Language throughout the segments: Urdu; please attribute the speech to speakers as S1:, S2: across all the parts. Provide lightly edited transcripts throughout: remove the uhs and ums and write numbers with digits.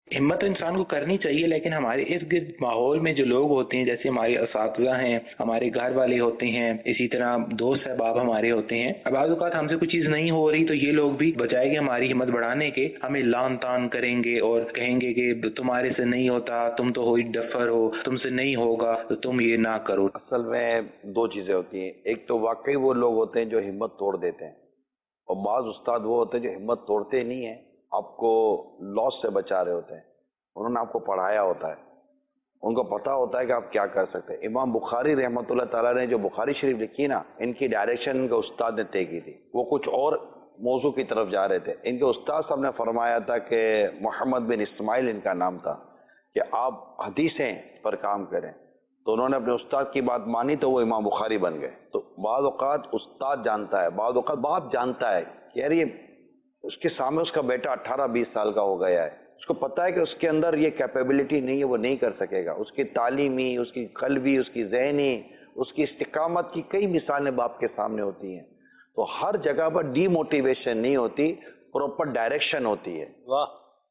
S1: ہمت تو انسان کو کرنی چاہیے، لیکن ہمارے ارد گرد ماحول میں جو لوگ ہوتے ہیں، جیسے ہمارے اساتذہ ہیں، ہمارے گھر والے ہوتے ہیں، اسی طرح دوست احباب ہمارے ہوتے ہیں، اب بعض اوقات ہم سے کوئی چیز نہیں ہو رہی تو یہ لوگ بھی بجائے کہ ہماری ہمت بڑھانے کے ہمیں لان تان کریں گے اور کہیں گے کہ تمہارے سے نہیں ہوتا، تم تو ہوئی ڈفر ہو، تم سے نہیں ہوگا تو تم یہ نہ کرو۔
S2: اصل میں دو چیزیں ہوتی ہیں، ایک تو واقعی وہ لوگ ہوتے ہیں جو ہمت توڑ دیتے ہیں، اور بعض استاد وہ ہوتے ہیں جو ہمت توڑتے نہیں ہیں، آپ کو لاس سے بچا رہے ہوتے ہیں، انہوں نے آپ کو پڑھایا ہوتا ہے، ان کو پتا ہوتا ہے کہ آپ کیا کر سکتے ہیں۔ امام بخاری رحمۃ اللہ تعالیٰ نے جو بخاری شریف لکھی نا، ان کی ڈائریکشن ان کے استاد نے طے کی تھی، وہ کچھ اور موضوع کی طرف جا رہے تھے۔ ان کے استاد صاحب نے فرمایا تھا کہ محمد بن اسماعیل ان کا نام تھا، کہ آپ حدیثیں پر کام کریں، تو انہوں نے اپنے استاد کی بات مانی تو وہ امام بخاری بن گئے۔ تو بعض اوقات استاد جانتا ہے، بعض اوقات باپ جانتا ہے کہ یار یہ اس کے سامنے اس کا بیٹا 18-20 سال کا ہو گیا ہے، اس کو پتا ہے کہ اس کے اندر یہ کیپیبلٹی نہیں ہے، وہ نہیں کر سکے گا، اس کی تعلیمی، اس کی قلبی، اس کی ذہنی، اس کی استقامت کی کئی مثالیں باپ کے سامنے ہوتی ہیں، تو ہر جگہ پر ڈی موٹیویشن نہیں ہوتی، پراپر ڈائریکشن ہوتی ہے۔
S3: واہ!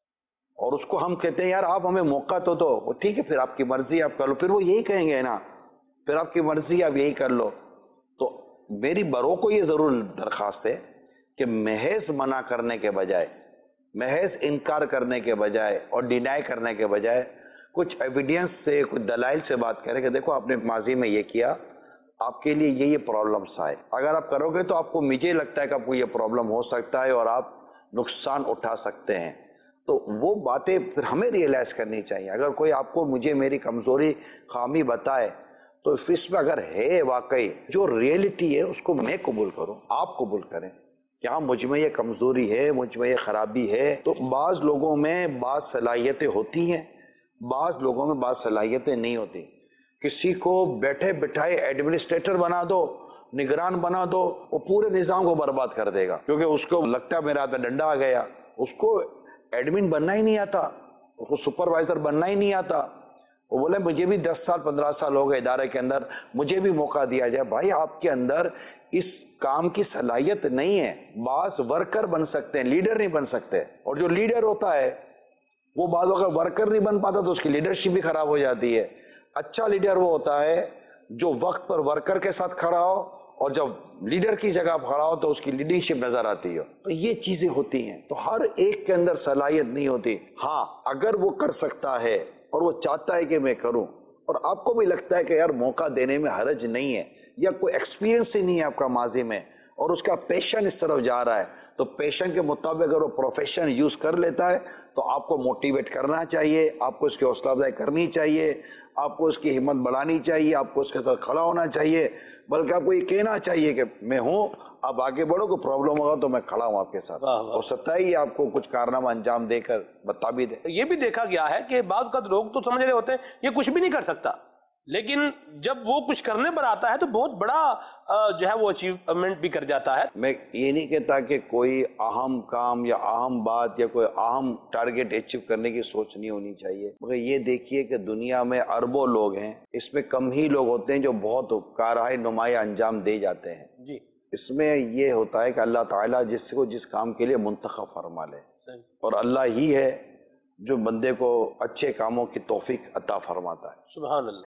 S2: اور اس کو ہم کہتے ہیں یار آپ ہمیں موقع تو دو، وہ ٹھیک ہے پھر آپ کی مرضی آپ کر لو، پھر وہ یہی کہیں گے نا، پھر آپ کی مرضی آپ یہی کر لو۔ تو میری بروں کو یہ ضرور درخواست ہے کہ محض منع کرنے کے بجائے، محض انکار کرنے کے بجائے اور ڈینائی کرنے کے بجائے کچھ ایویڈینس سے، کچھ دلائل سے بات کریں کہ دیکھو آپ نے ماضی میں یہ کیا، آپ کے لیے یہ پرابلمس آئے، اگر آپ کرو گے تو آپ کو، مجھے لگتا ہے کہ آپ کو یہ پرابلم ہو سکتا ہے اور آپ نقصان اٹھا سکتے ہیں۔ تو وہ باتیں پھر ہمیں ریئلائز کرنی چاہیے۔ اگر کوئی آپ کو، مجھے میری کمزوری، خامی بتائے تو اس میں اگر ہے واقعی جو ریئلٹی ہے اس کو میں قبول کروں، آپ قبول کریں کہ ہاں مجھ میں یہ کمزوری ہے، مجھ میں یہ خرابی ہے۔ تو بعض لوگوں میں بعض صلاحیتیں ہوتی ہیں، بعض لوگوں میں بعض صلاحیتیں نہیں ہوتی۔ کسی کو بیٹھے بٹھائے ایڈمنسٹریٹر بنا دو، نگران بنا دو، وہ پورے نظام کو برباد کر دے گا، کیونکہ اس کو لگتا ہے میرا ہاتھ میں ڈنڈا آ گیا، اس کو ایڈمن بننا ہی نہیں آتا، اس کو سپروائزر بننا ہی نہیں آتا، وہ بولے مجھے بھی 10 سال 15 سال ہو گئے ادارے کے اندر، مجھے بھی موقع دیا جائے۔ بھائی آپ کے اندر اس کام کی صلاحیت نہیں ہے، بعض ورکر بن سکتے ہیں، لیڈر نہیں بن سکتے، اور جو لیڈر ہوتا ہے وہ بعض اگر ورکر نہیں بن پاتا تو اس کی لیڈرشپ بھی خراب ہو جاتی ہے۔ اچھا لیڈر وہ ہوتا ہے جو وقت پر ورکر کے ساتھ کھڑا ہو، اور جب لیڈر کی جگہ کھڑا ہو تو اس کی لیڈرشپ نظر آتی ہو۔ تو یہ چیزیں ہوتی ہیں، تو ہر ایک کے اندر صلاحیت نہیں ہوتی۔ ہاں اگر وہ کر سکتا ہے اور وہ چاہتا ہے کہ میں کروں، اور آپ کو بھی لگتا ہے کہ یار موقع دینے میں حرج نہیں ہے، یا کوئی ایکسپیرینس ہی نہیں ہے آپ کا ماضی میں، اور اس کا پیشن اس طرف جا رہا ہے، تو پیشن کے مطابق اگر وہ پروفیشن یوز کر لیتا ہے تو آپ کو موٹیویٹ کرنا چاہیے، آپ کو اس کی حوصلہ افزائی کرنی چاہیے، آپ کو اس کی ہمت بڑھانی چاہیے، آپ کو اس کے ساتھ کھڑا ہونا چاہیے، بلکہ آپ کو یہ کہنا چاہیے کہ میں ہوں، آپ آگے بڑھو، کوئی پرابلم ہوگا تو میں کھڑا ہوں آپ کے ساتھ۔ ہو سکتا ہے یہ آپ کو کچھ کارنامہ انجام دے کر بتا بھی دے۔
S3: یہ بھی دیکھا گیا ہے کہ بعض اوقات لوگ تو سمجھ رہے ہوتے ہیں یہ کچھ بھی نہیں کر سکتا، لیکن جب وہ کچھ کرنے پر آتا ہے تو بہت بڑا جو ہے وہ اچیومنٹ بھی کر جاتا ہے۔
S2: میں یہ نہیں کہتا کہ کوئی اہم کام یا اہم بات یا کوئی اہم ٹارگٹ اچیو کرنے کی سوچ نہیں ہونی چاہیے، مگر یہ دیکھیے کہ دنیا میں اربوں لوگ ہیں، اس میں کم ہی لوگ ہوتے ہیں جو بہت کارہائے نمایاں انجام دے جاتے ہیں۔
S3: جی،
S2: اس میں یہ ہوتا ہے کہ اللہ تعالیٰ جس کو جس کام کے لیے منتخب فرما لے، اور اللہ ہی ہے جو بندے کو اچھے کاموں کی توفیق عطا فرماتا ہے۔
S3: سبحان اللہ۔